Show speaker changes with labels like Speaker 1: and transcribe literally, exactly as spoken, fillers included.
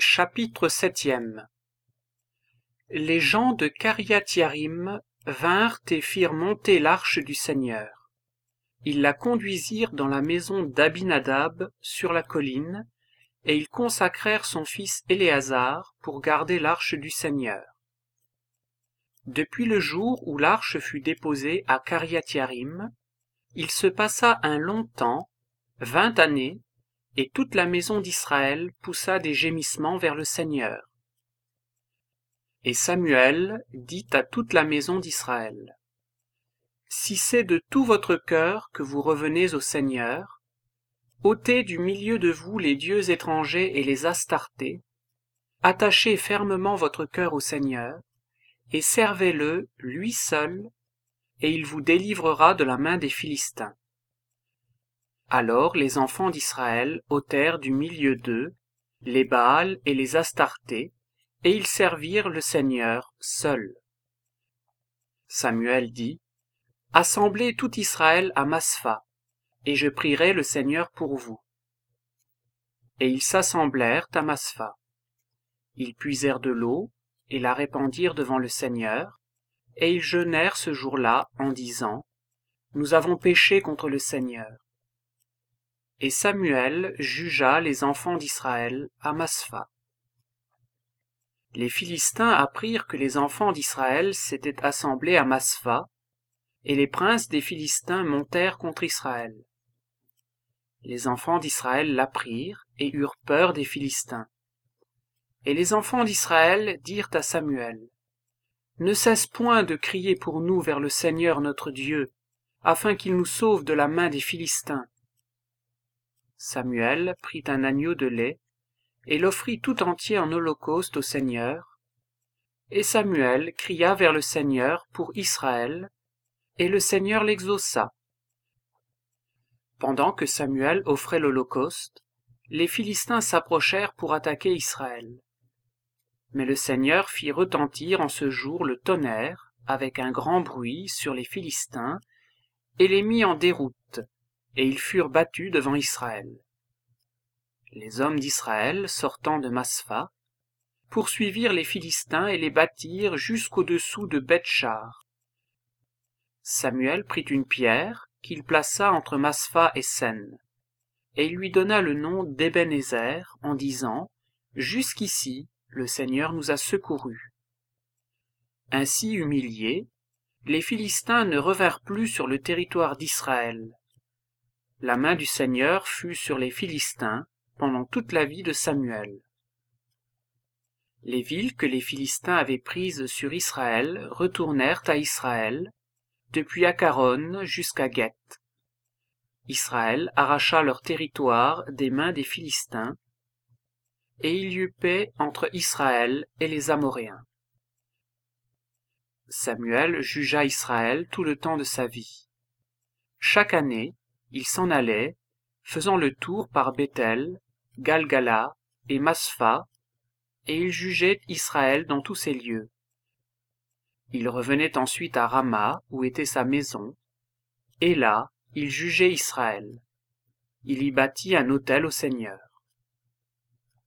Speaker 1: Chapitre septième. Les gens de Kiriath-Yarim vinrent et firent monter l'arche du Seigneur. Ils la conduisirent dans la maison d'Abinadab sur la colline, et ils consacrèrent son fils Éléazar pour garder l'arche du Seigneur. Depuis le jour où l'arche fut déposée à Kiriath-Yarim, il se passa un long temps, vingt années, et toute la maison d'Israël poussa des gémissements vers le Seigneur. Et Samuel dit à toute la maison d'Israël: Si c'est de tout votre cœur que vous revenez au Seigneur, ôtez du milieu de vous les dieux étrangers et les Astartés, attachez fermement votre cœur au Seigneur, et servez-le, lui seul, et il vous délivrera de la main des Philistins. Alors les enfants d'Israël ôtèrent du milieu d'eux les Baals et les Astartés, et ils servirent le Seigneur seul. Samuel dit: Assemblez tout Israël à Maspha, et je prierai le Seigneur pour vous. Et ils s'assemblèrent à Maspha. Ils puisèrent de l'eau, et la répandirent devant le Seigneur, et ils jeûnèrent ce jour-là en disant: Nous avons péché contre le Seigneur. Et Samuel jugea les enfants d'Israël à Maspha. Les Philistins apprirent que les enfants d'Israël s'étaient assemblés à Maspha, et les princes des Philistins montèrent contre Israël. Les enfants d'Israël l'apprirent et eurent peur des Philistins. Et les enfants d'Israël dirent à Samuel: Ne cesse point de crier pour nous vers le Seigneur notre Dieu, afin qu'il nous sauve de la main des Philistins. Samuel prit un agneau de lait, et l'offrit tout entier en holocauste au Seigneur. Et Samuel cria vers le Seigneur pour Israël, et le Seigneur l'exauça. Pendant que Samuel offrait l'holocauste, les Philistins s'approchèrent pour attaquer Israël. Mais le Seigneur fit retentir en ce jour le tonnerre, avec un grand bruit, sur les Philistins, et les mit en déroute, et ils furent battus devant Israël. Les hommes d'Israël, sortant de Maspha, poursuivirent les Philistins et les battirent jusqu'au-dessous de Beth-char. Samuel prit une pierre qu'il plaça entre Maspha et Sen, et il lui donna le nom d'Ébenézer en disant: Jusqu'ici, le Seigneur nous a secourus. Ainsi humiliés, les Philistins ne revinrent plus sur le territoire d'Israël. La main du Seigneur fut sur les Philistins pendant toute la vie de Samuel. Les villes que les Philistins avaient prises sur Israël retournèrent à Israël, depuis Acaron jusqu'à Gueth. Israël arracha leur territoire des mains des Philistins, et il y eut paix entre Israël et les Amoréens. Samuel jugea Israël tout le temps de sa vie. Chaque année, il s'en allait, faisant le tour par Béthel, Galgala et Maspha, et il jugeait Israël dans tous ces lieux. Il revenait ensuite à Rama, où était sa maison, et là, il jugeait Israël. Il y bâtit un autel au Seigneur.